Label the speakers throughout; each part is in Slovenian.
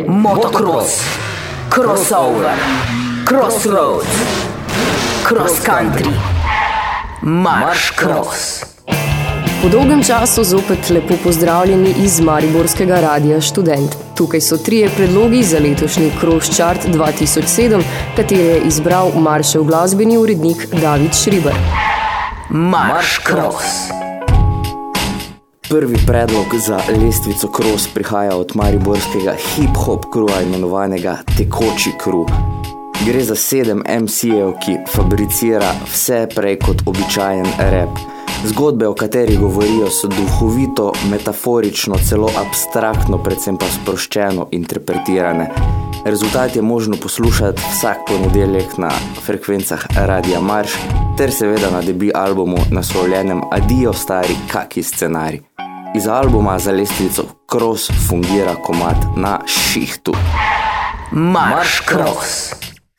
Speaker 1: Motocross, crossover, crossroads, cross country, marš cross.
Speaker 2: Po dolgem času zopet lepo pozdravljeni iz mariborskega radia Študent. Tukaj so 3 predlogi za letošnji Cross Chart 2007, katere je izbral Maršev glasbeni urednik David Šribar.
Speaker 1: Marš cross.
Speaker 3: Prvi predlog za lestvico Cross prihaja od mariborskega hip-hop kruja imenovanega Tekoči kru. Gre za 7 MC-jev, ki fabricira vse prej kot običajen rap. Zgodbe, o kateri govorijo, so duhovito, metaforično, celo abstraktno, predvsem pa sproščeno interpretirane. Rezultat je možno poslušati vsak ponedeljek na frekvencah Radia Marš ter seveda na debi albumu naslovljenem Adijo stari kaki scenarij. Iz albuma za lestvico Cross fungira komad Na šihtu.
Speaker 1: Marš cross.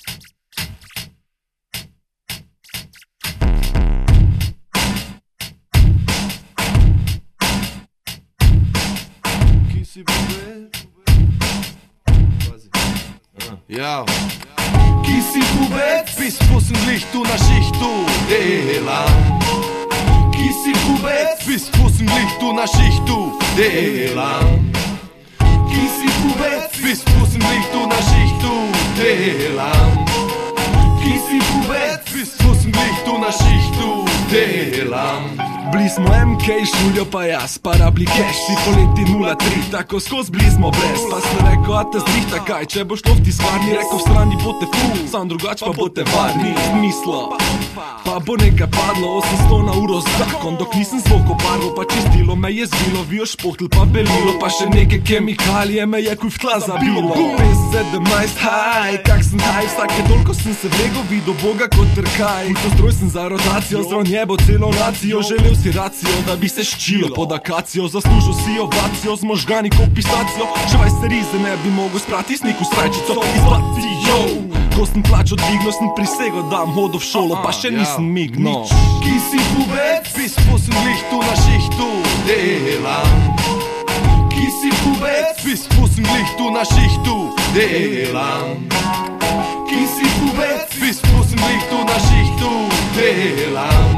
Speaker 4: Ja. Ki si pubec, bis fussen glich du na Schichtu delam. Ki si pubec, bis fussen glich du na Schichtu delam. Ki si pubec, bis fussen glich du na Schichtu delam. Ki si pubec, bis fussen glich du na Schichtu delam. Bili smo MK, šuljo pa jaz, parabli cash, si poleti 0-3, tako skoz bili smo brez. Pa sem rekel, a te zrihta kaj, če boš to v tiskarni, rekel v strani bote ful, sam drugač pa bote varni, mislo. Pa bo nekaj padlo, 800 na uro zakon, dok nisem zvoko barvo, pa čistilo me je zvilo, vijo špohtl pa belilo, pa še neke kemikalije me je kuj v tla zabilo. 17, haj, kak sem haj, vsake toliko sem se vlego videl Boga kot trkaj. To stroj sem za rotacijo, zdrav njebo celo nacijo, želel si racijo, da bi se ščilo pod akacijo, zaslužil si ovacijo, z možgani kot pistacijo, še vaj se rize ne bi mogel sprati s neku strajčico izbacijo. Ko sem plačo dvignil, sem prisego, da hodo v šolo, pa še nisem migno. Ki si pubec, bis fussen glich du na Schichtu delam. Ki si pubec, bis fussen glich du na Schichtu delam. Ki si pubec, bis fussen glich du na Schichtu delam.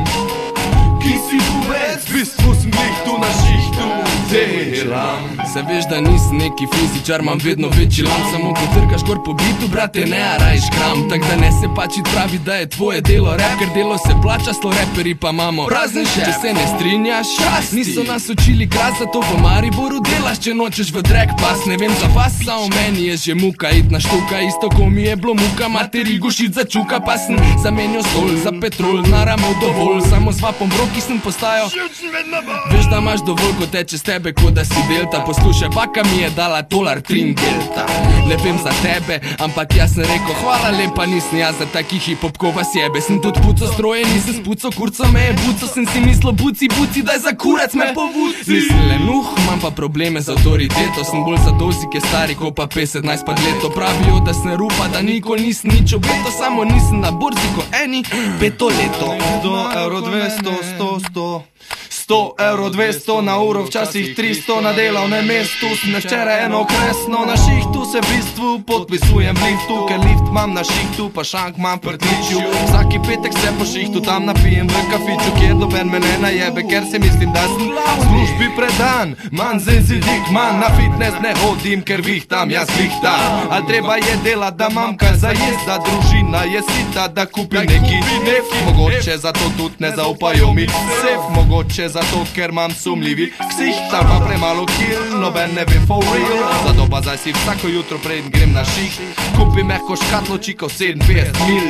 Speaker 4: Ki si pubec, bis fussen glich du na Schichtu delam. Se veš, da nisem neki fizičar, imam vedno večji lam, samo ko trkaš kor po bitu, brate, ne arajš kram. Tak da ne se pačit pravi, da je tvoje delo rap, ker delo se plača, slo reperi pa imamo prazen šef. Če se ne strinjaš, šasti. Niso nas učili krat, zato v Mariboru delaš, če nočeš v drag pas. Ne vem za vas, samo meni je že muka it na štuka, isto ko mi je bilo muka, materi gušit za čuka. Pa sem zamenjal sol za petrol, naramel dovolj, samo s vapom v roki sem postajal. Veš, da imaš dovolj, ko teče z tebe, ko da si delta. Poslušaj, baka mi je dala $3 delta. Lepem za tebe, ampak jaz sem rekel, hvala lepa, nisem jaz za taki hip-hop, ko vas jebe. Sem tudi puco stroje, nisem spuco, kurco me je buco, sem si mislil, buci, daj za kurac me povuci. Nisem lenuh, imam pa probleme z autoriteto, sem bolj za dozi, ki je stari, ko pa 15 pa leto. Pravijo, da sem rupa, da nikoli nisem nič obeto, samo nisem na borzi, ko eni 5 leto. 100 euro, 200, 100 euro, 200 na uro, včasih 300 na delovnem mestu. Sem včeraj eno kresno, na šihtu se v bistvu podpisujem v liftu, ker lift imam na šihtu, pa šank imam prtličju. Vsaki petek se po šihtu tam napijem v kafiču, kjer doben me ne najebe, ker se mislim, da sem službi predan. Man zenzidik, man na fitness ne hodim, ker vihtam, jaz vihtam. Al treba je delat, da imam kaj za jest, da družina je sita, da kupim neki nef. Mogoče zato tudi ne zaupajo mi sef, mogoče zato, ker imam sumljivi ksih, tam pa premalo kill, noben ne ve for real. Zato pa zdaj si vsako jutro preden grem na ših, kupim mehko škatlo čikov 57 mil.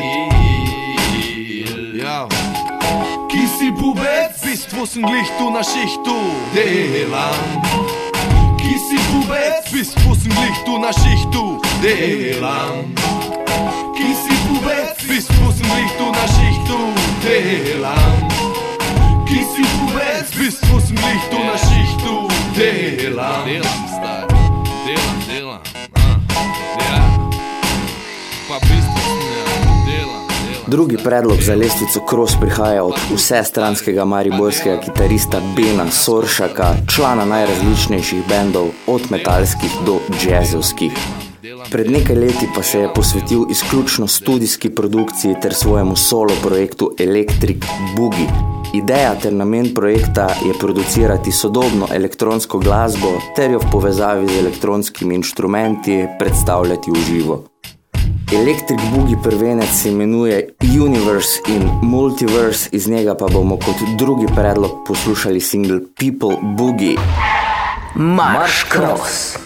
Speaker 4: Ki si pubec, bis fussen glich du na Schichtu delam. Ki si pubec, bis fussen glich du na Schichtu delam. Ki si pubec, bis fussen glich du na Schichtu delam. Ki si pubec, bis fussen glich du na Schichtu delam. Delam, star, delam, ja. Pa bistvo delam.
Speaker 3: Drugi predlog za lestvico Cross prihaja od vsestranskega mariborskega kitarista Bena Soršaka, člana najrazličnejših bendov, od metalskih do jazzovskih. Pred nekaj leti pa se je posvetil izključno studijski produkciji ter svojemu solo projektu Electric Boogie. Ideja ter namen projekta je producirati sodobno elektronsko glasbo ter jo v povezavi z elektronskimi inštrumenti predstavljati v živo. Electric Boogie prvenec se imenuje Universe in Multiverse, iz njega pa bomo kot drugi predlog poslušali single People Boogie.
Speaker 1: Marš Cross.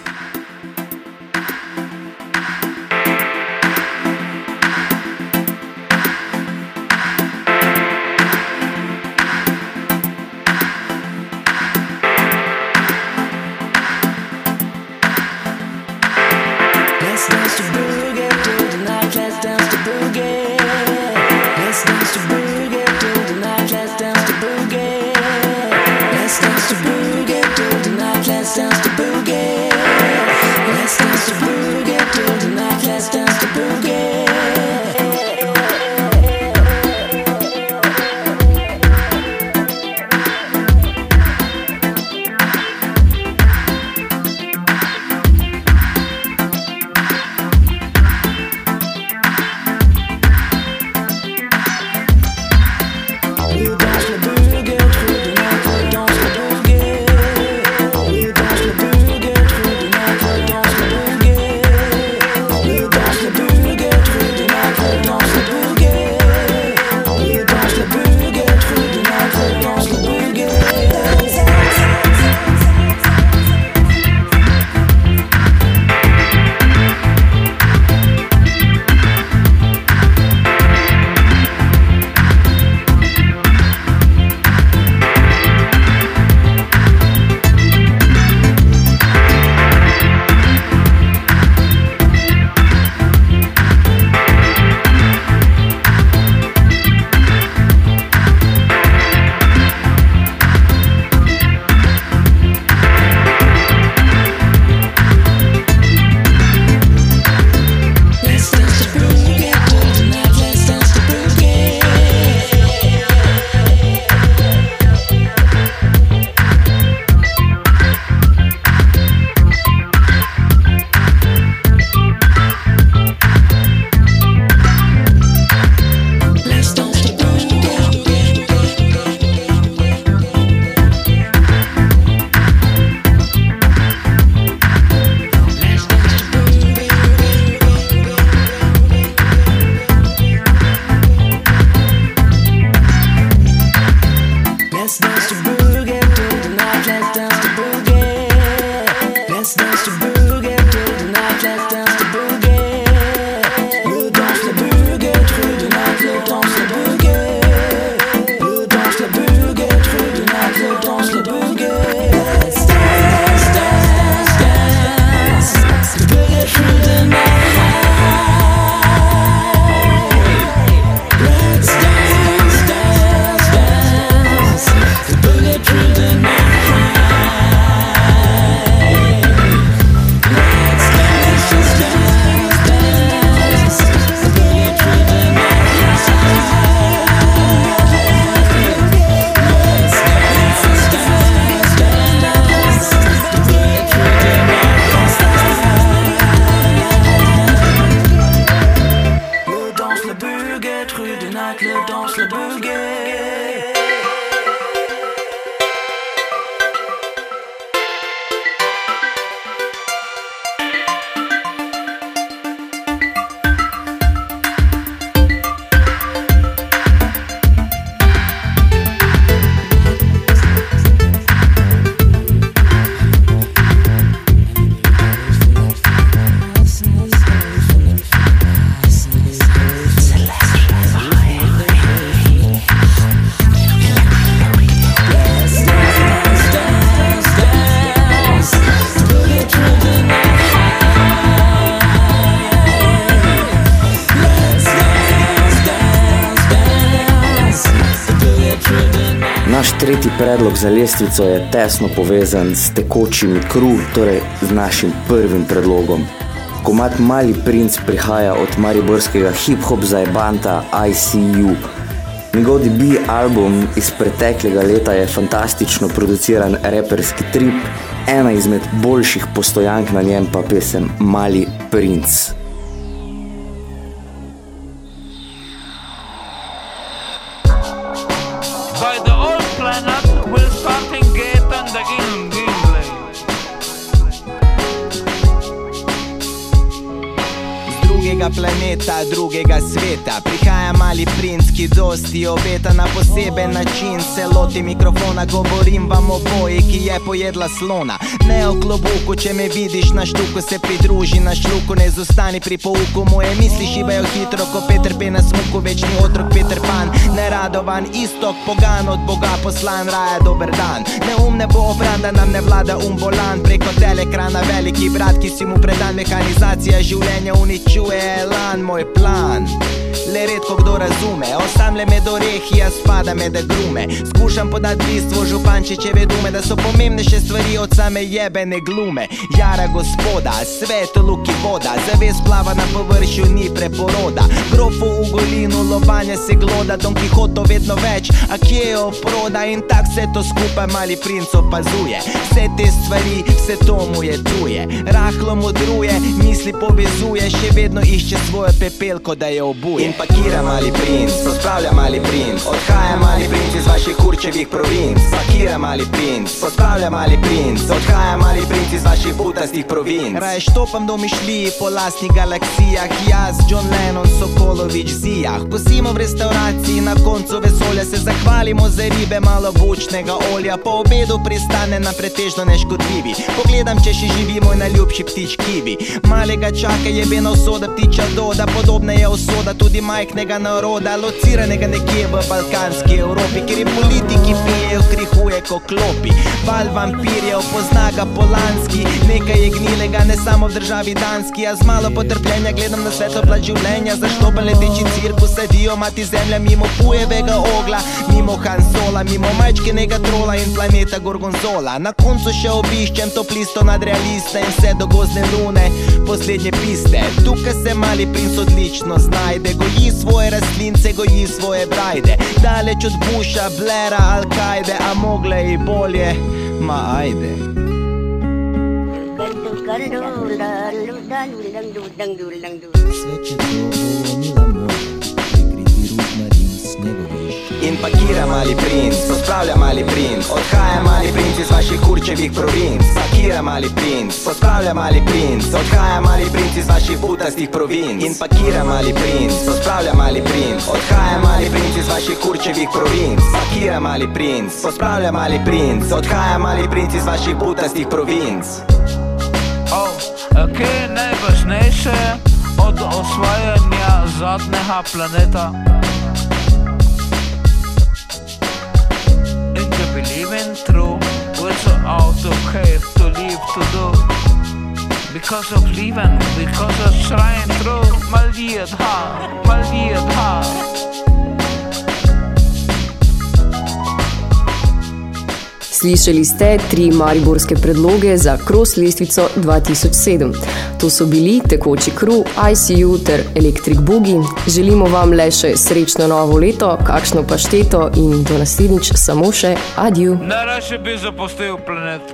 Speaker 3: Naš tretji predlog za lestvico je tesno povezan s tekočimi Crew, torej z našim prvim predlogom. Komad Mali princ prihaja od mariborskega hip-hop zajebanta ICU. Njegov debut album iz preteklega leta je fantastično produciran reperski trip, ena izmed boljših postojank na njem pa pesem Mali princ.
Speaker 5: By the old planet will starting get and the gameplay.
Speaker 6: Z drugega planeta, drugega sveta prihaja mali princ, ki dosti obeta. Na poseben način se loti mikrofona, govorim vam o boji, ki je pojedla slona. Ne o klobuku, če me vidiš na štuku, se pridruži na šluku, ne zostani pri pouku. Moje misli šibajo hitro, ko Peter Pan na smuku, večni otrok Peter Pan, neradovan istok, pogan od Boga poslan, raje dober dan. Neum ne bo obran, da nam ne vlada bolan, preko telekrana veliki brat, ki si mu predan. Mehanizacija življenja uničuje elan, moj plan le redko kdo razume. Osamle med orehi, a spada med grume. Skušam podati bistvo župančičeve dume, da so pomembnejše stvari od same jebene glume. Jara gospoda, svet luki voda, zaves plava na površju, ni preporoda. Grofu v golinu, lobanja se gloda, Don Kihoto vedno več, a kje je oproda? In tak vse to skupaj mali princ opazuje. Vse te stvari, vse to mu je tuje. Rahlo modruje, misli povezuje, še vedno išče svojo pepelko, da je obuje. In pakira mali princ, pospravlja mali princ, odhaja mali princ iz vaših kurčevih provinc. Pakira mali princ, pospravlja mali princ, odhaja mali princ iz vaših butastih provinc. Raje štopam domišljiji po lastnih galaksijah, jaz, John Lennon, Sokolović, Zijah. Kosimo v restauraciji, na koncu vesolja se zahvalimo za ribe, malo bučnega olja. Po obedu pristane na pretežno neškodljivi. Pogledam, če še živi moj najljubši ptič kiwi. Malega čaka jebena usoda ptiča Doda, podobna je usoda tudi majhnega naroda, lociranega nekje v balkanski Evropi, kjer je politiki pijejo, krihuje ko klopi. Val vampirjev, pozna ga Polanski, nekaj je gnilega, ne samo v državi Danski. A z malo potrpljenja gledam na svetlo plat življenja, zaštopan leteči cirkus, sedijo mati zemlja, mimo Pujevega ogla, mimo Han Sola, mimo majčkenega trola in planeta Gorgonzola. Na koncu še obiščem top listo nadrealista in vse do gozdne lune, poslednje piste. Tukaj se mali princ odlično znajde, goji svoje rastlince, goji svoje brajde. Daleč od Busha, Blaira, Al-Kaide, a mogle i bolje, ma ajde. Sveče to mila moj, prikriti ruk marin snegoveš. In pakira mali princ, pospravlja mali princ, odhaja mali princ iz vaših kurčevih provinc. Pakira mali princ, pospravlja mali princ, odhaja mali princ iz vaših butastih provinc. In pakira mali princ, pospravlja mali princ, odhaja mali princ iz vaših kurčevih provinc. Pakira mali princ, pospravlja mali princ, odhaja mali princ iz vaših butastih provinc.
Speaker 5: Kje je najvažnejše od osvajanja zadnjega planeta? In to believing true, without okay to live to do. Because of living, because of trying through. Maldiet ha, maldiet ha.
Speaker 2: Slišali ste 3 mariborske predloge za Cross lestvico 2007. To so bili Tekoči kru, ICU ter Electric Boogie. Želimo vam le še srečno novo leto, kakšno pašteto in do naslednjič samo še adieu.
Speaker 5: Najraje bi zapustil planet.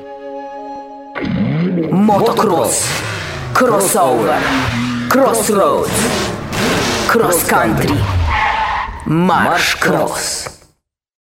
Speaker 1: Motocross, crossover, crossroads, cross country, marš cross.